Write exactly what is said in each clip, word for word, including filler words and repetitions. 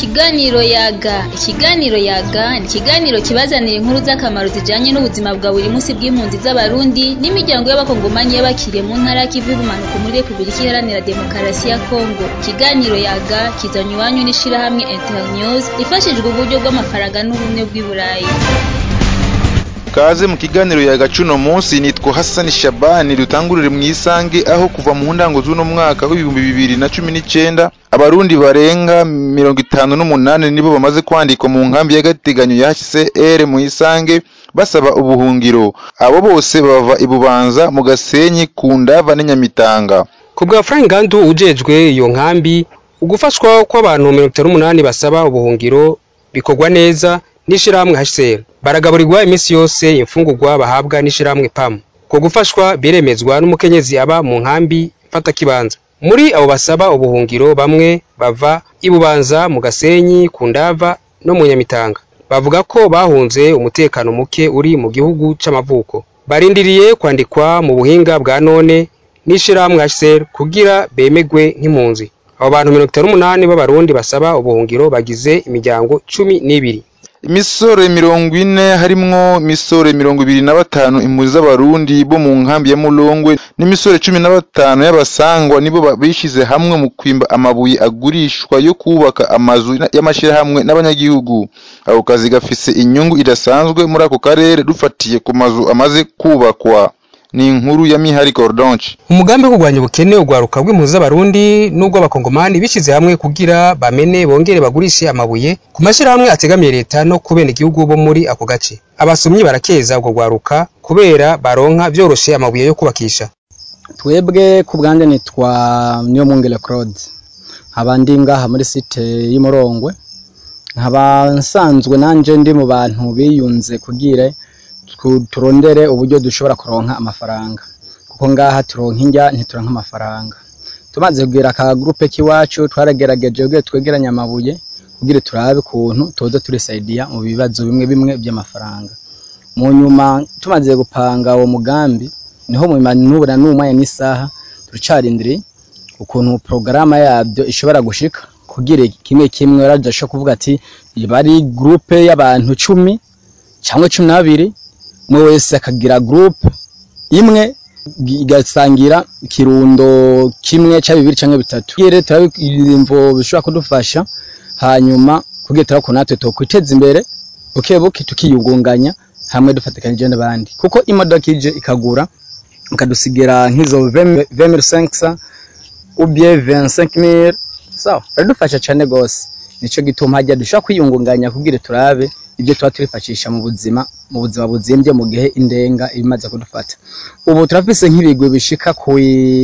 Ikiganiro Yaga. Ikiganiro Yaga ni ikiganiro kibazanira inkuru z'akamaro zijanye n'ubuzima bwa buri munsi bw'impunzi z'Abarundi n'imiryango y'abakongomani y'abakiriye mu ntara y'ikivu y'ubumanuko muri Republika Iharanira Demokarasi ya Kongo. Ikiganiro Yaga kizanywe iwanyu n'ishirahamwe Internews rifashijwe uburyo bw'amafaranga n'ubumwe bw'i Burayi. Kaze mu kiganiro Yaga cuno munsi nitwa Hassan Shabani dutangurire mu isange aho kuva mu ndango z'uno mwaka w'ibihumbi bibiri na cumi n'icenda abarundi barenga mirongo itanu n'umunani nibo bamaze kwandikwa mu nkambi y'agateganyo ya H C R mu isange basaba ubuhungiro. Abo bose bava ibubanza mu Gasenyi ku Ndava n'Inyamitanga. Kubwa Frank Gandu ujejwe iyo nkambi ugufashwa kw'abantu mirongo itanu n'umunani basaba ubuhungiro bikorwa neza n'ishirahamwe H C R. Baragaburirwa imisi yose imfungurwa bahabwa n'ishirahamwe P A M. Ko gufashwa biremezwa n'umukenyezi aba mu nkambi mfata kibanza. Muri abo basaba ubuhungiro bamwe bava ibubanza mu Gasenyi ku Ndava no mu Nyamitanga. Bavuga ko bahunze umutekano muke uri mu gihugu c'amavuko. Barindiriye kwandikwa mu buhinga bwa none n'ishirahamwe H C R kugira bemegwe nk'impunzi. Abo bantu mirongo itanu n'umunani b'abarundi basaba ubuhungiro bagize imiryango cumi n'ibiri. Imisore mirongo ine harimwo misore mirongo ibiri na batanu impunzi z'abarundi bo mu nkambi ya Mulongwe n'imisore cumi na batanu y'abasangwa nibo bishize hamwe mu kwimba amabuye agurishwa yo kubaka amazu y'amashirahamwe n'abanyagihugu. Ako kazi gafise inyungu idasanzwe muri ako karere dufatiye ku mazu amaze kubakwa. Ni inkuru ya Mihari Cordonche. Umugambi wo kurwanya ubukene ugwaruka bw'impunzi z'abarundi n'ubwo abakongomani bishize hamwe kugira bamene bongere bagurishe amabuye ku mashirahamwe ategamiye leta no kubene igihugu bo muri ako gace. Abasumyi barakeza ubwo gwaruka kubera baronka vyoroshe amabuye yo kubakisha. Twebwe ku bwanje nitwa Niyomwungere Claude. Abandi ngaha muri site y'Imurongwe. Nkaba nsanzwe nanje ndi mu bantu biyunze kugire turondere uburyo dushobora kuronka amafaranga kuko ngaha turonka injya ntituronka amafaranga. Tumaze kugira ka groupe kiwacu twaragerageje kugira twegeranya amabuye kugira turabe kuntu toza turi saidia mu bibazo bimwe bimwe by'amafaranga. Mu nyuma tumaze gupanga uwo mugambi niho mu manubura n'umwanya n'isaha turicarindiri ukuntu programa yabyo ishobora gushika kugira kimwe kimwe radasho kuvuga ati bari groupe y'abantu cumi cyangwa cumi na babiri mwe wese akagira group imwe igasangira kirundo kimwe cya bibiri cyangwa bitatu. Yere turabimvo bishobora kudufasha hanyuma kugira turako natwe to kwiteza imbere bukebuke tukiyungunganya hamwe dufatikanije n'abandi kuko imodoka ije ikagura mukadusigira nk'izo vingt mille cinq cents ou bien vingt-cinq mille sawa radufasha cyane gose. Nico gituma hajya dushaka kwiyungunganya kugira turabe ibyo tuba turifashisha mu buzima mu buzima buzimbye mu gihe indenga ibimaze kudufata. Ubu turafise nk'ibigwe bishika ku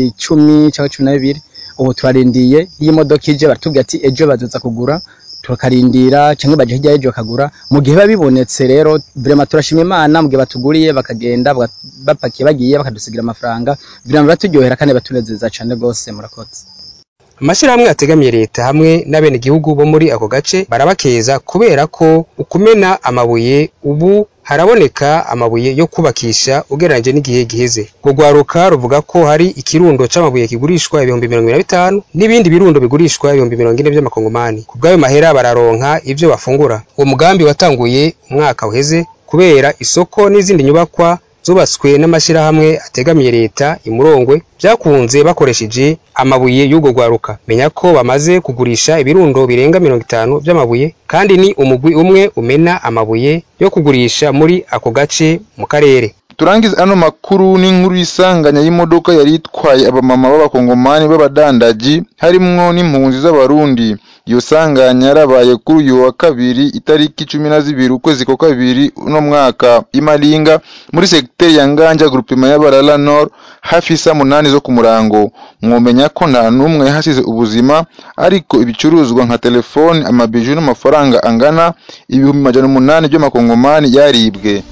icumi cyangwa cumi na bibiri. Ubu turarindiye iyi modoka ije batubwira ati ejo bazoza kugura tukarindira cyangwa baje hirya ejo bakagura mu gihe babibonetse. Rero vraiment turashima Imana mu gihe batuguriye bakagenda bapakiye bagiye bakadusigira amafaranga vraiment baturyohera kandi batunezeza cyane gose. Murakoze. Amashirahamwe ategamiye leta hamwe n'abene gihugu bo muri ako gace barabakeza kubera ko ukumena amabuye ubu haraboneka amabuye yo kubakisha ugereranje n'igihe giheze. Gugwaruka ruvuga ko hari ikirundo c'amabuye kigurishwa ibihumbi mirongo ine na bitanu n'ibindi birundo bigurishwa ibihumbi mirongo ine by'amakongomani. Kubgayo mahera bararonka ivyo bafungura. Uwo mugambi watanguye umwaka uheze kubera isoko n'izindi nyubakwa zubatswe n'amashirahamwe ategamiye leta Imurongwe byakunze bakoresheje amabuye y'ugo gwaruka. Menya ko bamaze kugurisha ibirundo birenga mirongo itanu by'amabuye kandi ni umugwi umwe umena amabuye yo kugurisha muri ako gace mu karere. Turangiza ano makuru n'inkuru isanganya y'imodoka yari itwaye abamama b'abakongomani b'abadandaji harimwo n'impunzi z'abarundi. Iyo sanganya yarabaye kuri uyu wa kabiri itariki cumi na zibiri ukwezi kwa kabiri uno mwaka Imalinga muri secteur ya Nganja groupement y'Abarara Nord hafi saa munani zo ku Murango. Mwomenya ko nta numwe yahasize ubuzima ariko ibicuruzwa nka telefone, amabiju n'amafaranga angana ibihumbi majana umunani by'amakongomani yaribwe.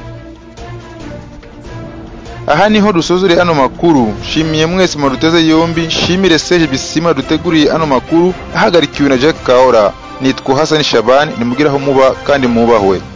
Aha niho dusozere ano makuru. Shimiye mwese maruteze yombi, shimire Serge Bisima duteguriye ano makuru ahagarikiwe na Jack Kaora. Nitwa Hassan Shabani, nimugiraho muba kandi mubahwe.